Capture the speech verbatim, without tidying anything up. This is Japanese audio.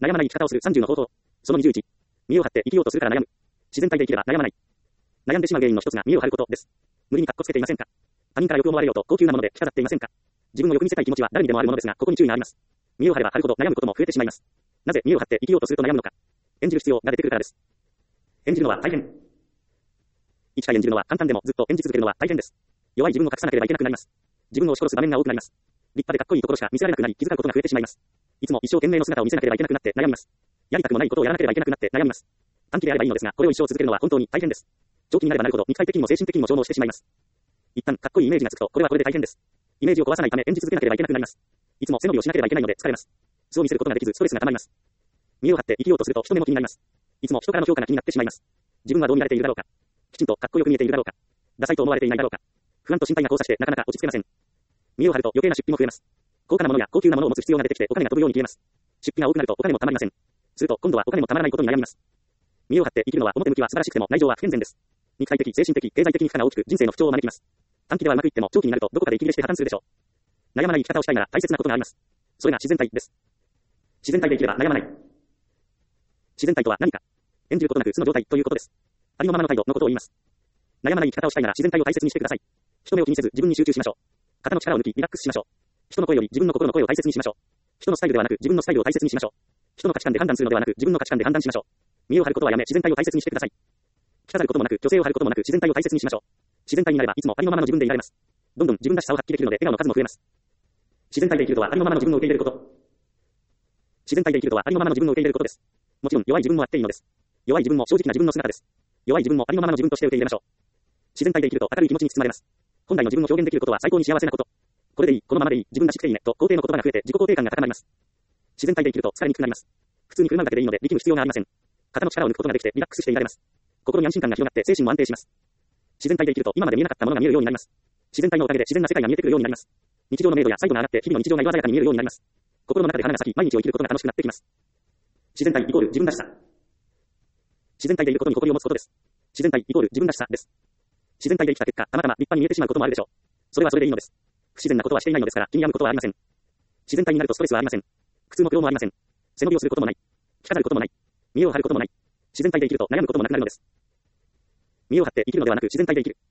悩まない生き方をするさんじゅうの方法。そのにじゅういち。身を張って生きようとするから悩む。自然体で生きれば悩まない。悩んでしまう原因の一つが身を張ることです。無理に格好つけていませんか？他人からよく思われようと高級なもので着飾っていませんか？自分をよく見せたい気持ちは誰にでもあるものですが、ここに注意があります。身を張れば張るほど悩むことも増えてしまいます。なぜ身を張って生きようとすると悩むのか。演じる必要が出てくるからです。演じるのは大変。いちかい演じるのは簡単でもずっと演じ続けるのは大変です。弱い自分を隠さなければいけなくなります。自分を押し殺す場面が多くなります。立派でかっこいいところしか見せられなくなり気づかうことが増えてしまいます。いつも一生懸命の姿を見せなければいけなくなって悩みます。やりたくもないことをやらなければいけなくなって悩みます。短期であればいいのですが、これを一生続けるのは本当に大変です。長期になればなるほど肉体的にも精神的にも消耗してしまいます。一旦かっこいいイメージがつくと、これはこれで大変です。イメージを壊さないため演じ続けなければいけなくなります。いつも背伸びをしなければいけないので疲れます。素を見せることができずストレスが溜まります。身を張って生きようとすると人目も気になります。いつも人からの評価が気になってしまいます。自分はどう見られているだろうか。きちんとかっこよく見えているだろうか。ダサいと思われていないだろうか。不安と心配が交差してなかなか落ち着けません。身を張ると余計な出費も増えます。高価なものや高級なものを持つ必要が出てきてお金が飛ぶように消えます。出費が多くなるとお金も貯まりません。すると今度はお金も貯まらないことに悩みます。身を張って生きるのは表向きは素晴らしくても内情は不健全です。肉体的、精神的、経済的に負荷が大きく人生の不調を招きます。短期ではうまくいっても長期になるとどこかで息切れして破綻するでしょう。悩まない生き方をしたいなら大切なことがあります。それが自然体です。自然体で生きれば悩まない。自然体とは何か。演じることなく素の状態ということです。ありのままの態度のことを言います。悩まない生き方をしたいなら自然体を大切にしてください。人目を気にせず自分に集中しましょう。肩の力を抜きリラックスしましょう。人の声より自分の心の声を大切にしましょう。人のスタイルではなく自分のスタイルを大切にしましょう。人の価値観で判断するのではなく自分の価値観で判断しましょう。身を張ることはやめ自然体を大切にしてください。着飾ることもなく女性を張ることもなく自然体を大切にしましょう。自然体になればいつもありのままの自分でいられます。どんどん自分らしさを発揮できるので笑顔の数も増えます。自然体で生きるとはありのままの自分を受け入れること。自然体で生きるとはありのままの自分を受け入れることです。もちろん弱い自分もあっていいのです。弱い自分も正直な自分の姿です。弱い自分もありのままの自分として受け入れましょう。自然体で生きると明るい気持ちに包まれます。本来の自分を表現できることは最高に幸せなこと。これでいい、このままでいい、自分らしくていいねと肯定の言葉が増えて自己肯定感が高まります。自然体で生きると疲れにくくなります。普通に振る舞うだけでいいので力む必要がありません。肩の力を抜くことができてリラックスしていられます。心に安心感が広がって精神も安定します。自然体で生きると今まで見えなかったものが見えるようになります。自然体のおかげで自然な世界が見えてくるようになります。日常の明度や彩度が上がって日々の日常が色鮮やかに見えるようになります。心の中で花が咲き毎日を生きることが楽しくなってきます。自然体イコール自分らしさ。自然体でいることに誇りを持つことです。自然体イコール自分らしさです。自然体で生きた結果、たまたま立派に見えてしまうこともあるでしょう。それはそれでいいのです。不自然なことはしていないのですから気に病むことはありません。自然体になるとストレスはありません。苦痛も苦労もありません。背伸びをすることもない。着飾ることもない。身を張ることもない。自然体で生きると悩むこともなくなるのです。身を張って生きるのではなく自然体で生きる。